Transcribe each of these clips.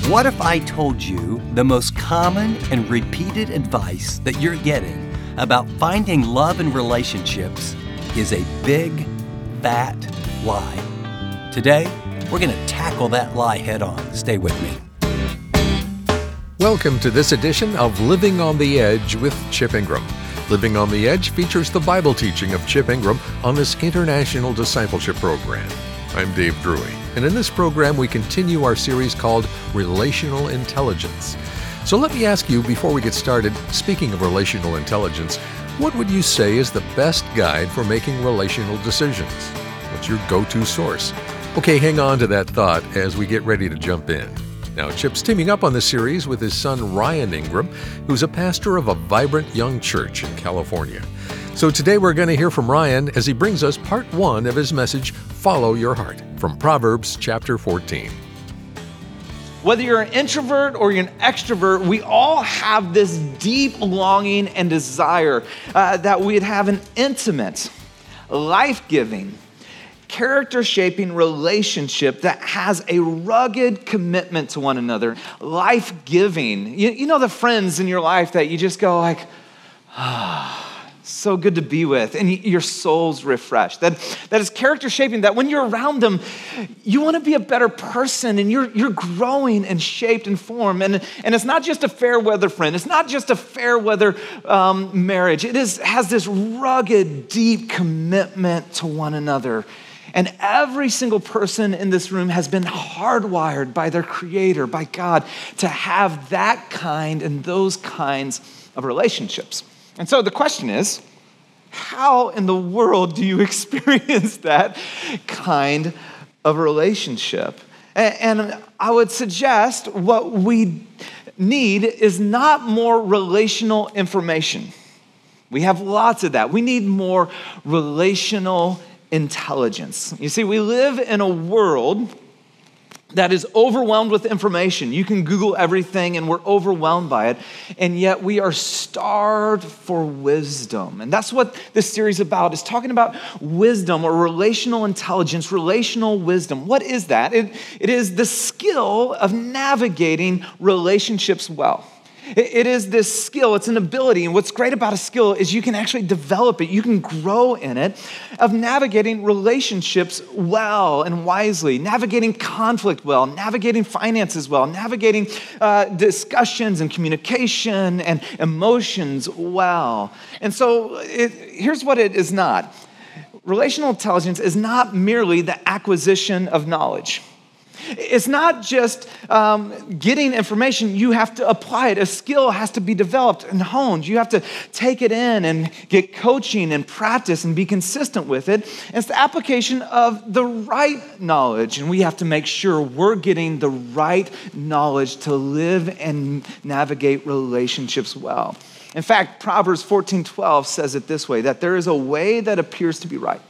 What if I told you the most common and repeated advice that you're getting about finding love in relationships is a big, fat lie? Today, we're going to tackle that lie head on. Stay with me. Welcome to this edition of Living on the Edge with Chip Ingram. Living on the Edge features the Bible teaching of Chip Ingram on this international discipleship program. I'm Dave Drury, and in this program we continue our series called Relational Intelligence. So let me ask you before we get started, speaking of relational intelligence, what would you say is the best guide for making relational decisions? What's your go-to source? Okay, hang on to that thought as we get ready to jump in. Now, Chip's teaming up on this series with his son Ryan Ingram, who's a pastor of a vibrant young church in California. So today we're going to hear from Ryan as he brings us part 1 of his message, Follow Your Heart, from Proverbs chapter 14. Whether you're an introvert or you're an extrovert, we all have this deep longing and desire that we'd have an intimate, life-giving, character-shaping relationship that has a rugged commitment to one another, life-giving. You know the friends in your life that you just go like, so good to be with, and your soul's refreshed. That is character-shaping, that when you're around them, you want to be a better person, and you're growing and shaped and formed. And it's not just a fair weather friend. It's not just a fair weather marriage. It has this rugged, deep commitment to one another. And every single person in this room has been hardwired by their Creator, by God, to have that kind and those kinds of relationships. And so the question is, how in the world do you experience that kind of relationship? And I would suggest what we need is not more relational information. We have lots of that. We need more relational intelligence. You see, we live in a world that is overwhelmed with information. You can Google everything and we're overwhelmed by it, and yet we are starved for wisdom. And that's what this series is about, is talking about wisdom or relational intelligence, relational wisdom. What is that? It is the skill of navigating relationships well. It is this skill, it's an ability, and what's great about a skill is you can actually develop it, you can grow in it, of navigating relationships well and wisely, navigating conflict well, navigating finances well, navigating discussions and communication and emotions well. And so here's what it is not. Relational intelligence is not merely the acquisition of knowledge. It's not just getting information, you have to apply it. A skill has to be developed and honed. You have to take it in and get coaching and practice and be consistent with it. And it's the application of the right knowledge, and we have to make sure we're getting the right knowledge to live and navigate relationships well. In fact, Proverbs 14:12 says it this way, that there is a way that appears to be right,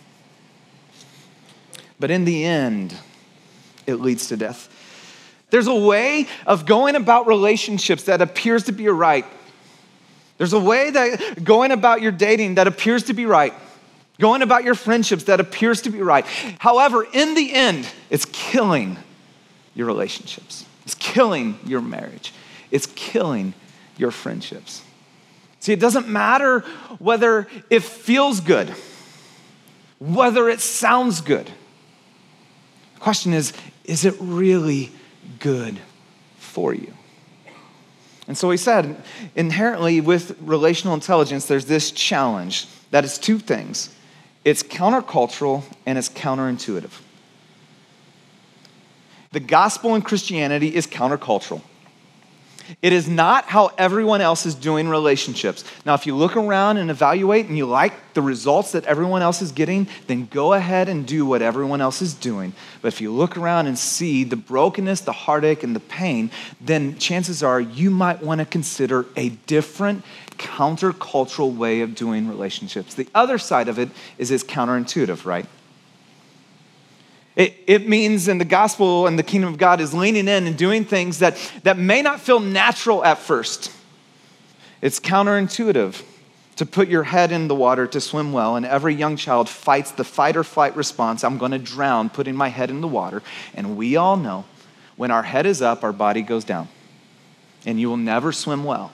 but in the end, it leads to death. There's a way of going about relationships that appears to be right. There's a way that going about your dating that appears to be right. Going about your friendships that appears to be right. However, in the end, it's killing your relationships. It's killing your marriage. It's killing your friendships. See, it doesn't matter whether it feels good, whether it sounds good. The question is it really good for you? And so he said, inherently with relational intelligence, there's this challenge that is two things. It's countercultural and it's counterintuitive. The gospel in Christianity is countercultural. It is not how everyone else is doing relationships. Now, if you look around and evaluate and you like the results that everyone else is getting, then go ahead and do what everyone else is doing. But if you look around and see the brokenness, the heartache, and the pain, then chances are you might want to consider a different countercultural way of doing relationships. The other side of it is it's counterintuitive, right? It means in the gospel and the kingdom of God is leaning in and doing things that may not feel natural at first. It's counterintuitive to put your head in the water to swim well, and every young child fights the fight or flight response. I'm going to drown putting my head in the water. And we all know When our head is up, our body goes down, and you will never swim well.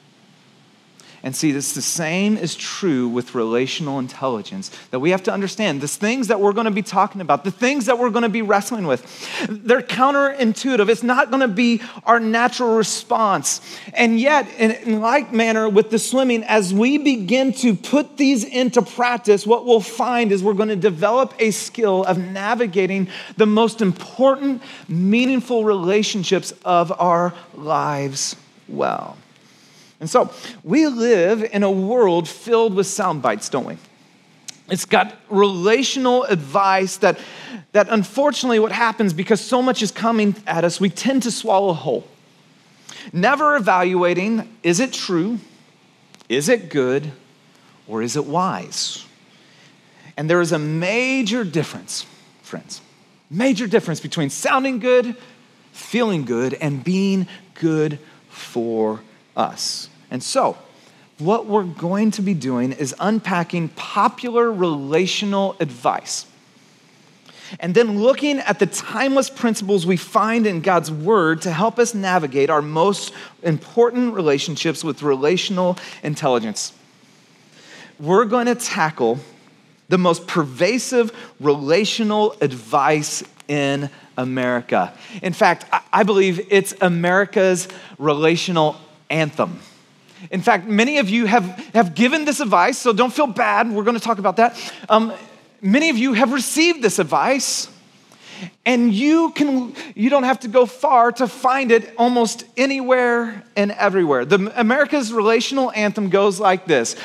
And see, the same is true with relational intelligence, that we have to understand the things that we're going to be talking about, the things that we're going to be wrestling with, they're counterintuitive. It's not going to be our natural response. And yet, in like manner with the swimming, as we begin to put these into practice, what we'll find is we're going to develop a skill of navigating the most important, meaningful relationships of our lives well. And so we live in a world filled with sound bites, don't we? It's got relational advice that unfortunately what happens because so much is coming at us, we tend to swallow whole. Never evaluating, is it true? Is it good? Or is it wise? And there is a major difference, friends. Major difference between sounding good, feeling good, and being good for us. And so, what we're going to be doing is unpacking popular relational advice and then looking at the timeless principles we find in God's word to help us navigate our most important relationships with relational intelligence. We're going to tackle the most pervasive relational advice in America. In fact, I believe it's America's relational anthem. In fact, many of you have given this advice, so don't feel bad. We're going to talk about that. Many of you have received this advice, and you don't have to go far to find it almost anywhere and everywhere. America's relational anthem goes like this: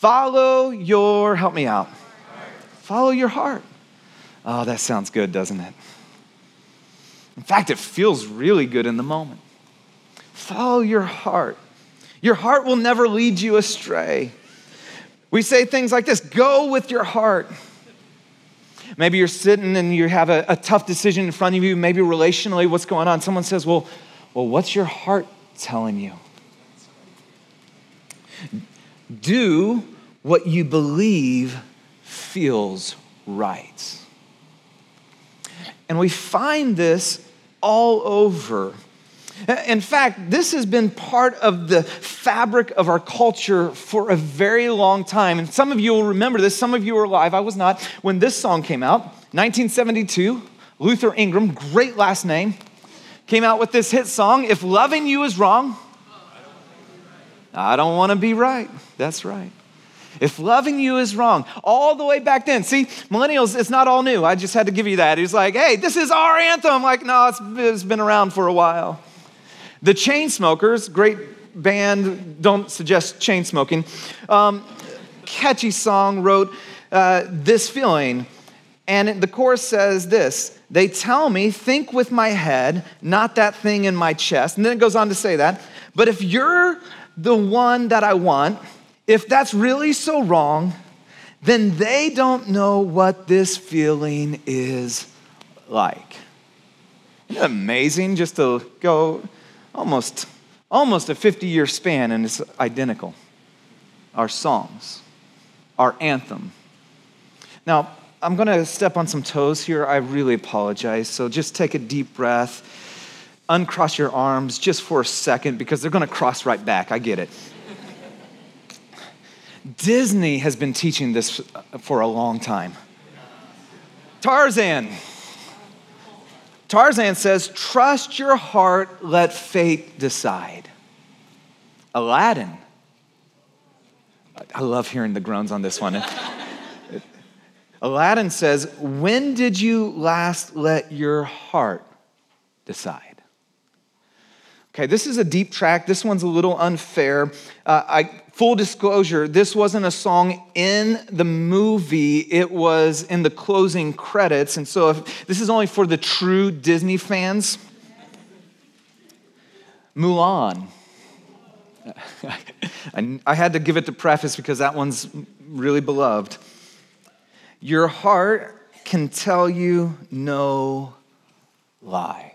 help me out. Follow your heart. Oh, that sounds good, doesn't it? In fact, it feels really good in the moment. Follow your heart. Your heart will never lead you astray. We say things like this: go with your heart. Maybe you're sitting and you have a tough decision in front of you, maybe relationally, what's going on? Someone says, well, what's your heart telling you? Do what you believe feels right. And we find this all over. In fact, this has been part of the fabric of our culture for a very long time. And some of you will remember this. Some of you were alive. I was not. When this song came out, 1972, Luther Ingram, great last name, came out with this hit song, If Loving You Is Wrong, I Don't Want to Be Right. That's right. If loving you is wrong, all the way back then. See, millennials, it's not all new. I just had to give you that. He's like, hey, this is our anthem. Like, no, it's been around for a while. The Chainsmokers, great band, don't suggest chain smoking, catchy song, wrote this feeling. And the chorus says this: they tell me, think with my head, not that thing in my chest. And then it goes on to say that. But if you're the one that I want, if that's really so wrong, then they don't know what this feeling is like. Isn't it amazing just to go almost a 50-year span and it's identical? Our songs, our anthem. Now, I'm going to step on some toes here. I really apologize. So just take a deep breath, uncross your arms just for a second because they're going to cross right back. I get it. Disney has been teaching this for a long time. Tarzan says, trust your heart, let fate decide. Aladdin. I love hearing the groans on this one. Aladdin says, when did you last let your heart decide? Okay, this is a deep track. This one's a little unfair. Full disclosure, this wasn't a song in the movie. It was in the closing credits. And so if this is only for the true Disney fans. Mulan. I had to give it the preface because that one's really beloved. Your heart can tell you no lies.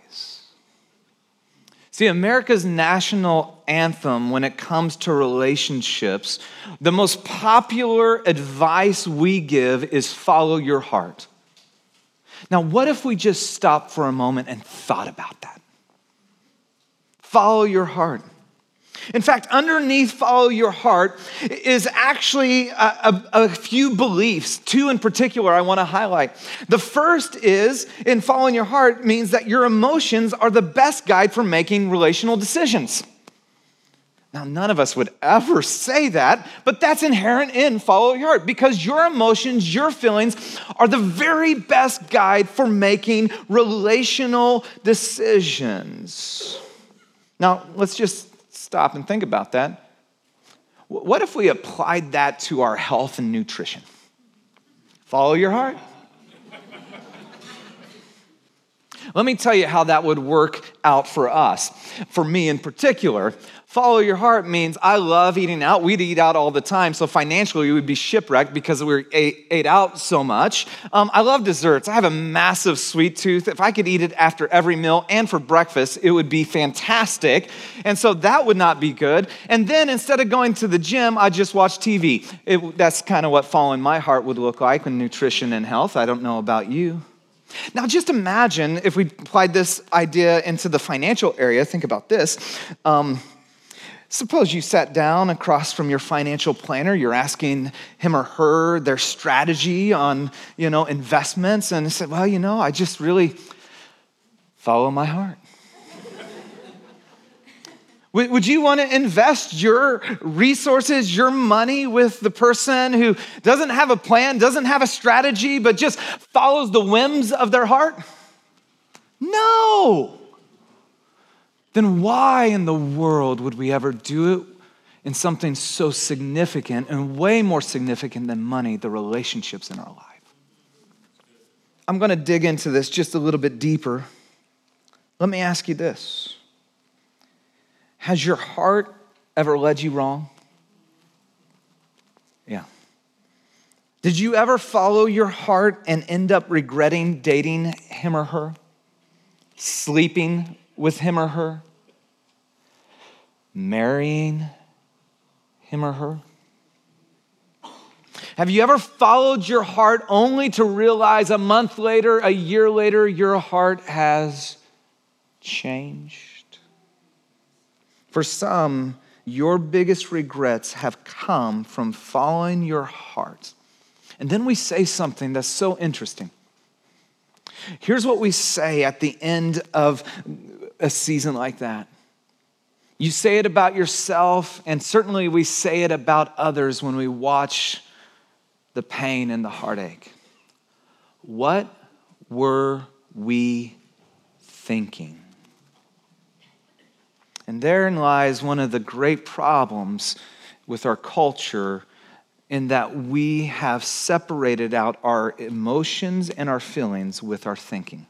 See, America's national anthem when it comes to relationships, the most popular advice we give is follow your heart. Now, what if we just stopped for a moment and thought about that? Follow your heart. In fact, underneath follow your heart is actually a few beliefs, two in particular I want to highlight. The first is, in following your heart means that your emotions are the best guide for making relational decisions. Now, none of us would ever say that, but that's inherent in follow your heart because your emotions, your feelings are the very best guide for making relational decisions. Now, let's just stop and think about that. What if we applied that to our health and nutrition? Follow your heart. Let me tell you how that would work out for us. For me in particular, follow your heart means I love eating out. We'd eat out all the time, so financially we would be shipwrecked because we ate out so much. I love desserts. I have a massive sweet tooth. If I could eat it after every meal and for breakfast, it would be fantastic. And so that would not be good. And then instead of going to the gym, I just watch TV. That's kind of what following my heart would look like in nutrition and health. I don't know about you. Now, just imagine if we applied this idea into the financial area. Think about this. Suppose you sat down across from your financial planner. You're asking him or her their strategy on, investments. And they said, well, I just really follow my heart. Would you want to invest your resources, your money with the person who doesn't have a plan, doesn't have a strategy, but just follows the whims of their heart? No. Then why in the world would we ever do it in something so significant and way more significant than money, the relationships in our life? I'm going to dig into this just a little bit deeper. Let me ask you this. Has your heart ever led you wrong? Yeah. Did you ever follow your heart and end up regretting dating him or her? Sleeping with him or her? Marrying him or her? Have you ever followed your heart only to realize a month later, a year later, your heart has changed? For some, your biggest regrets have come from following your heart. And then we say something that's so interesting. Here's what we say at the end of a season like that. You say it about yourself, and certainly we say it about others when we watch the pain and the heartache. What were we thinking? And therein lies one of the great problems with our culture in that we have separated out our emotions and our feelings with our thinking.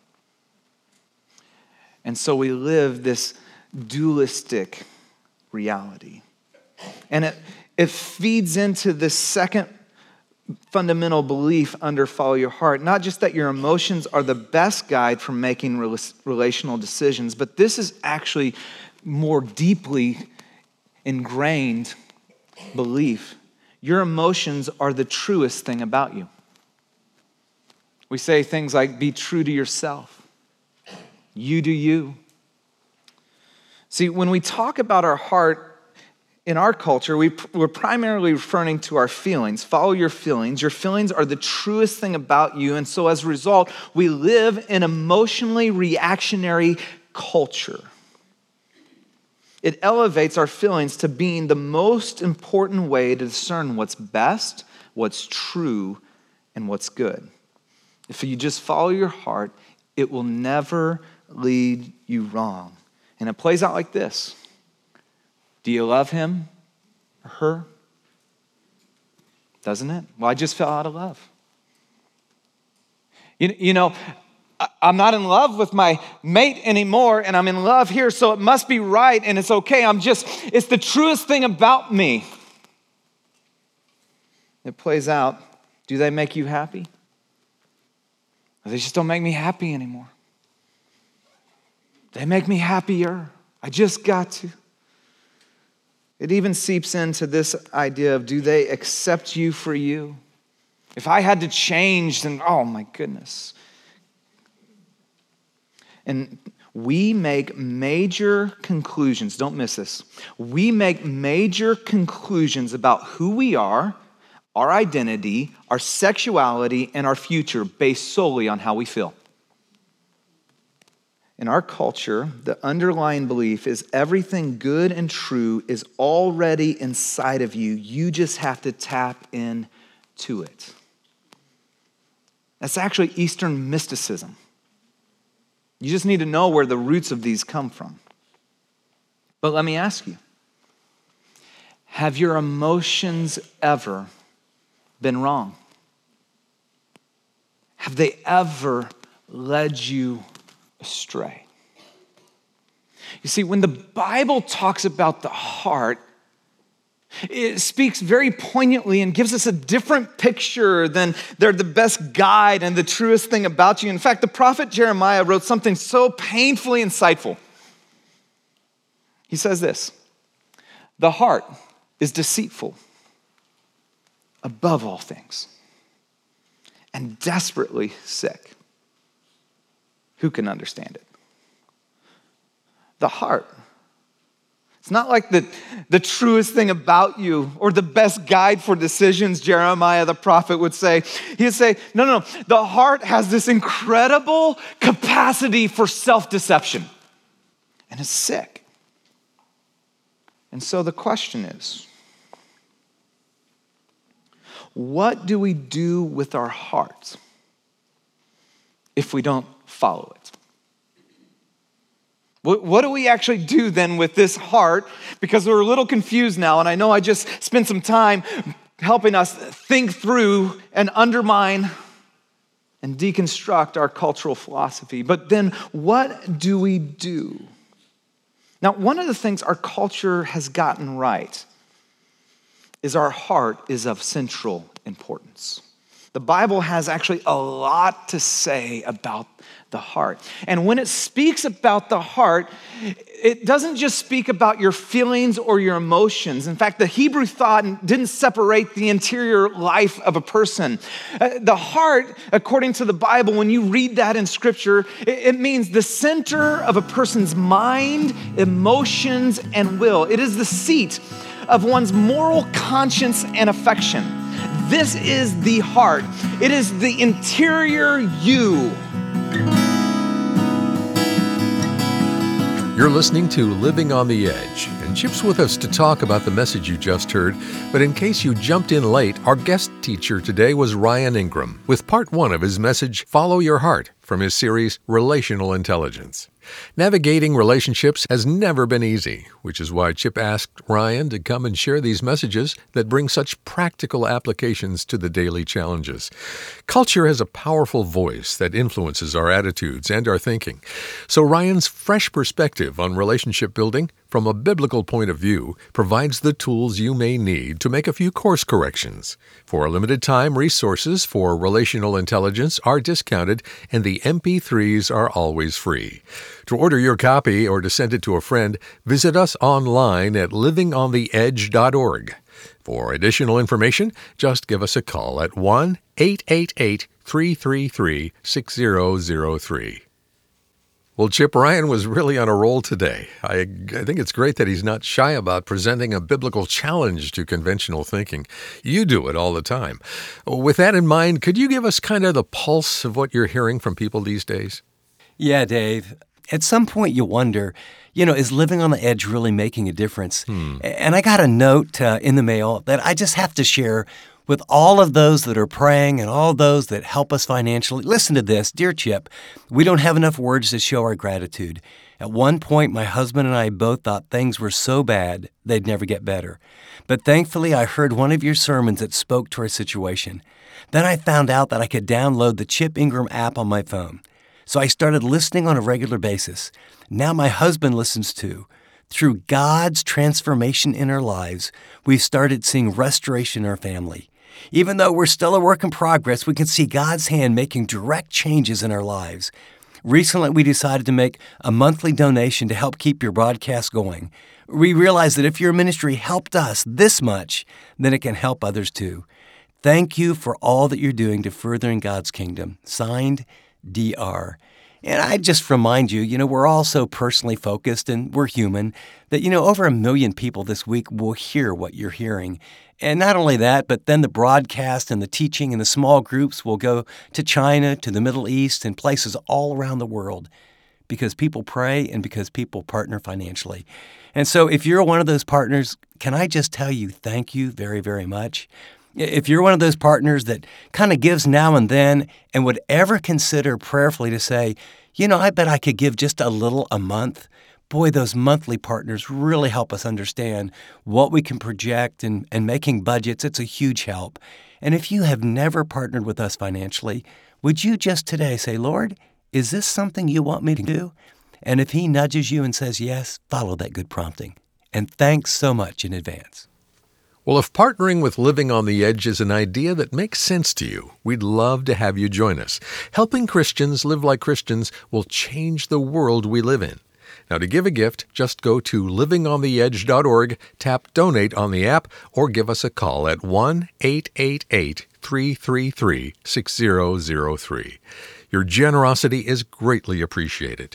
And so we live this dualistic reality. And it feeds into this second fundamental belief under follow your heart, not just that your emotions are the best guide for making relational decisions, but this is actually more deeply ingrained belief. Your emotions are the truest thing about you. We say things like, be true to yourself. You do you. See, when we talk about our heart in our culture, we're primarily referring to our feelings. Follow your feelings. Your feelings are the truest thing about you. And so as a result, we live in emotionally reactionary culture. It elevates our feelings to being the most important way to discern what's best, what's true, and what's good. If you just follow your heart, it will never lead you wrong. And it plays out like this. Do you love him or her? Doesn't it? Well, I just fell out of love. I'm not in love with my mate anymore, and I'm in love here, so it must be right, and it's okay. It's the truest thing about me. It plays out. Do they make you happy? Or they just don't make me happy anymore. They make me happier. I just got to. It even seeps into this idea of, do they accept you for you? If I had to change, then, oh my goodness. And we make major conclusions. Don't miss this. We make major conclusions about who we are, our identity, our sexuality, and our future based solely on how we feel. In our culture, the underlying belief is everything good and true is already inside of you. You just have to tap into it. That's actually Eastern mysticism. You just need to know where the roots of these come from. But let me ask you, have your emotions ever been wrong? Have they ever led you astray? You see, when the Bible talks about the heart, it speaks very poignantly and gives us a different picture than they're the best guide and the truest thing about you. In fact, the prophet Jeremiah wrote something so painfully insightful. He says this, "The heart is deceitful above all things and desperately sick. Who can understand it?" The heart. It's not like the truest thing about you or the best guide for decisions, Jeremiah the prophet would say. He'd say, no. The heart has this incredible capacity for self-deception. And it's sick. And so the question is, what do we do with our hearts if we don't follow it? What do we actually do then with this heart? Because we're a little confused now, and I know I just spent some time helping us think through and undermine and deconstruct our cultural philosophy. But then what do we do? Now, one of the things our culture has gotten right is our heart is of central importance. The Bible has actually a lot to say about the heart. And when it speaks about the heart, it doesn't just speak about your feelings or your emotions. In fact, the Hebrew thought didn't separate the interior life of a person. The heart, according to the Bible, when you read that in Scripture, it means the center of a person's mind, emotions, and will. It is the seat of one's moral conscience and affection. This is the heart. It is the interior you. You're listening to Living on the Edge, and Chip's with us to talk about the message you just heard. But in case you jumped in late, our guest teacher today was Ryan Ingram, with part 1 of his message, Follow Your Heart, from his series, Relational Intelligence. Navigating relationships has never been easy, which is why Chip asked Ryan to come and share these messages that bring such practical applications to the daily challenges. Culture has a powerful voice that influences our attitudes and our thinking. So Ryan's fresh perspective on relationship building from a biblical point of view provides the tools you may need to make a few course corrections. For a limited time, resources for relational intelligence are discounted and the MP3s are always free. To order your copy or to send it to a friend, visit us online at livingontheedge.org. For additional information, just give us a call at 1-888-333-6003. Well, Chip, Ryan was really on a roll today. I think it's great that he's not shy about presenting a biblical challenge to conventional thinking. You do it all the time. With that in mind, could you give us kind of the pulse of what you're hearing from people these days? Yeah, Dave. At some point you wonder, is living on the edge really making a difference? And I got a note in the mail that I just have to share with all of those that are praying and all those that help us financially. Listen to this. Dear Chip, we don't have enough words to show our gratitude. At one point, my husband and I both thought things were so bad they'd never get better. But thankfully, I heard one of your sermons that spoke to our situation. Then I found out that I could download the Chip Ingram app on my phone. So I started listening on a regular basis. Now my husband listens too. Through God's transformation in our lives, we've started seeing restoration in our family. Even though we're still a work in progress, we can see God's hand making direct changes in our lives. Recently, we decided to make a monthly donation to help keep your broadcast going. We realized that if your ministry helped us this much, then it can help others too. Thank you for all that you're doing to further in God's kingdom. Signed, DR. And I just remind you, we're all so personally focused and we're human that, over 1 million people this week will hear what you're hearing. And not only that, but then the broadcast and the teaching and the small groups will go to China, to the Middle East, and places all around the world because people pray and because people partner financially. And so if you're one of those partners, can I just tell you thank you very, very much? If you're one of those partners that kind of gives now and then and would ever consider prayerfully to say, I bet I could give just a little a month. Boy, those monthly partners really help us understand what we can project and making budgets. It's a huge help. And if you have never partnered with us financially, would you just today say, Lord, is this something you want me to do? And if he nudges you and says yes, follow that good prompting. And thanks so much in advance. Well, if partnering with Living on the Edge is an idea that makes sense to you, we'd love to have you join us. Helping Christians live like Christians will change the world we live in. Now, to give a gift, just go to livingontheedge.org, tap Donate on the app, or give us a call at 1-888-333-6003. Your generosity is greatly appreciated.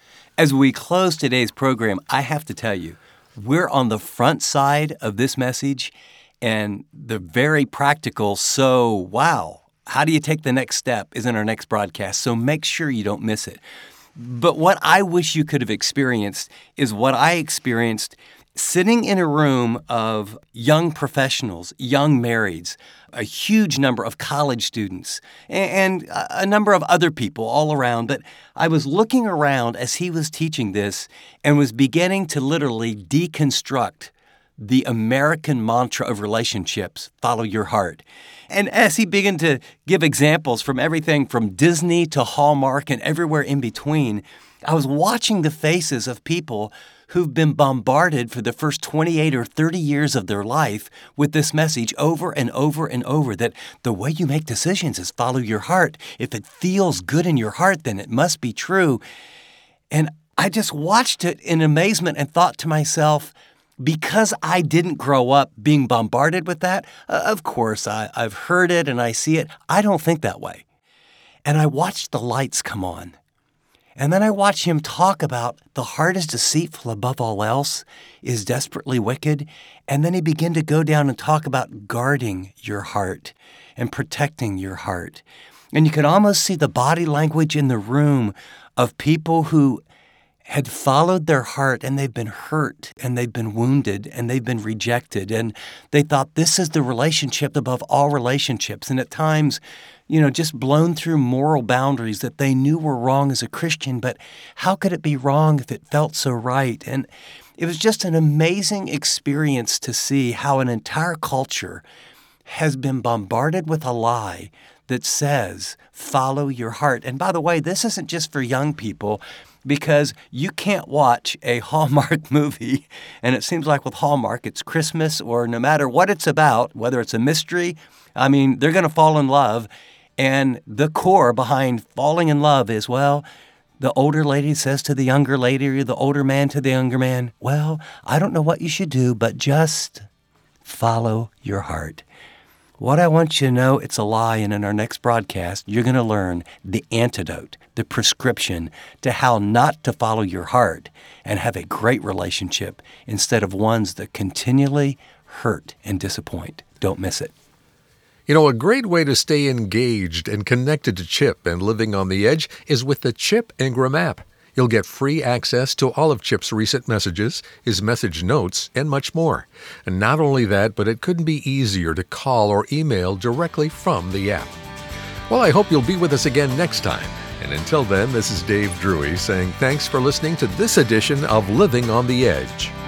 As we close today's program, I have to tell you, we're on the front side of this message and the very practical, so wow, how do you take the next step is in our next broadcast, so make sure you don't miss it. But what I wish you could have experienced is what I experienced sitting in a room of young professionals, young marrieds, a huge number of college students, and a number of other people all around. But I was looking around as he was teaching this and was beginning to literally deconstruct the American mantra of relationships, follow your heart. And as he began to give examples from everything from Disney to Hallmark and everywhere in between, I was watching the faces of people who've been bombarded for the first 28 or 30 years of their life with this message over and over and over that the way you make decisions is follow your heart. If it feels good in your heart, then it must be true. And I just watched it in amazement and thought to myself, because I didn't grow up being bombarded with that, of course, I've heard it and I see it. I don't think that way. And I watched the lights come on. And then I watched him talk about the heart is deceitful above all else, is desperately wicked. And then he began to go down and talk about guarding your heart and protecting your heart. And you could almost see the body language in the room of people who had followed their heart and they've been hurt and they've been wounded and they've been rejected. And they thought this is the relationship above all relationships. And at times, just blown through moral boundaries that they knew were wrong as a Christian, but how could it be wrong if it felt so right? And it was just an amazing experience to see how an entire culture has been bombarded with a lie that says, follow your heart. And by the way, this isn't just for young people, because you can't watch a Hallmark movie, and it seems like with Hallmark, it's Christmas or no matter what it's about, whether it's a mystery, they're going to fall in love. And the core behind falling in love is, well, the older lady says to the younger lady or the older man to the younger man, well, I don't know what you should do, but just follow your heart. What I want you to know, it's a lie, and in our next broadcast, you're going to learn the antidote, the prescription to how not to follow your heart and have a great relationship instead of ones that continually hurt and disappoint. Don't miss it. A great way to stay engaged and connected to Chip and Living on the Edge is with the Chip Ingram app. You'll get free access to all of Chip's recent messages, his message notes, and much more. And not only that, but it couldn't be easier to call or email directly from the app. Well, I hope you'll be with us again next time. And until then, this is Dave Drury saying thanks for listening to this edition of Living on the Edge.